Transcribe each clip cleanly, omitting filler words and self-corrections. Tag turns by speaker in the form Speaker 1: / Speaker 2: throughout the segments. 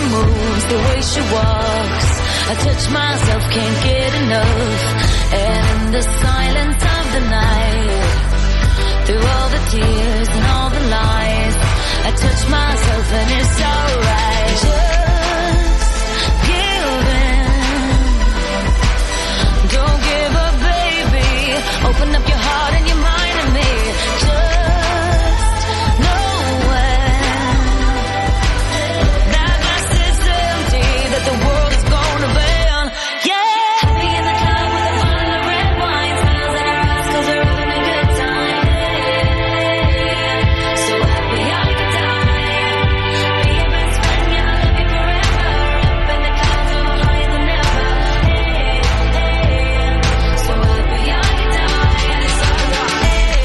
Speaker 1: moves, the way she walks, I touch myself, can't get enough. And in the silence of the night, through all the tears and all the lies, I touch myself and it's alright. Just give in. Don't give up, baby. Open up your heart and your mind to me. Just know when that glass is empty, that the world is gonna burn. Yeah. Happy in the club with a bottle of red wine, smiles in her eyes 'cause we're having a good time. So happy I could die. Be your best friend, yeah, I love you forever. Up in the clouds, so higher than ever. So happy I could die, and it's alright.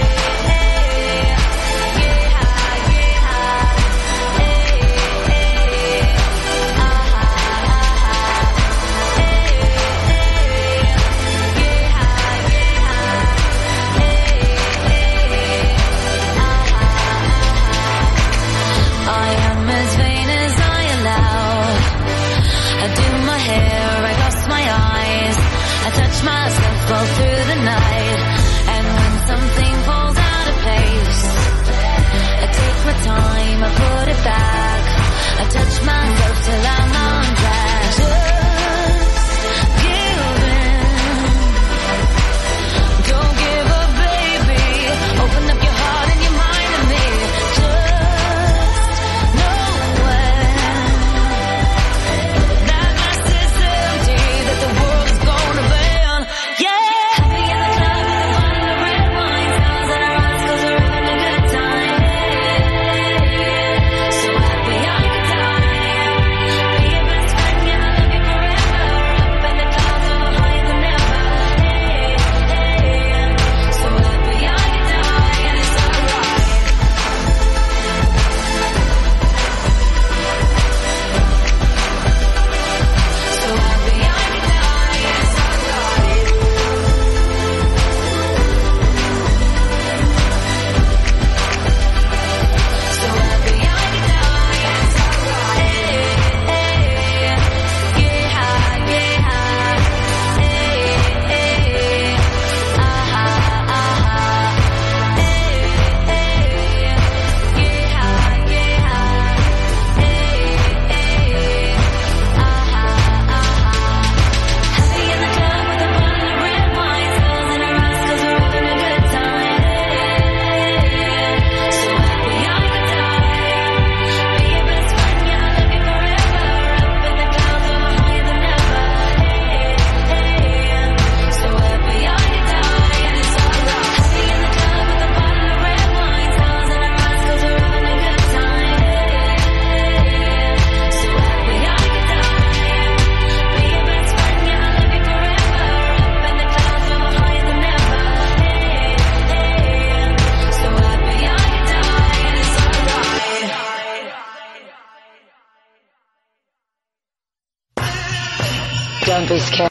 Speaker 1: I am as vain as I allow. I do my hair, I cross my eyes, I touch myself all through the night. And when something falls out of place, I take my time, I put it back, I touch myself till I'm on track. Just give in. Don't give up, baby. Open up your heart and your mind to me. Just know when that glass is empty, that the world is gonna burn. Yeah. Happy in the club with a bottle of red wine, smiles in her eyes 'cause we're having a good time. So happy I could die. Be your best friend, yeah, I love you forever. Up in the clouds, so higher than ever. So happy I could die, and it's alright. So happy I could die, and it's alright. So happy I could die, and it's Happy in the club with a bottle of red wine, smiles in her eyes 'cause we're having a good time. So happy I could die. Be your best friend, yeah, I love you forever. Up in the clouds, so higher than ever. So happy I could die, and it's alright. Happy in the club with a bottle of red wine, smiles in her eyes 'cause we're having a good time. So happy I could die. Be your best friend, yeah, I love you forever. Up in the clouds, so higher than ever. So happy I could die, and it's alright. Don't be scared.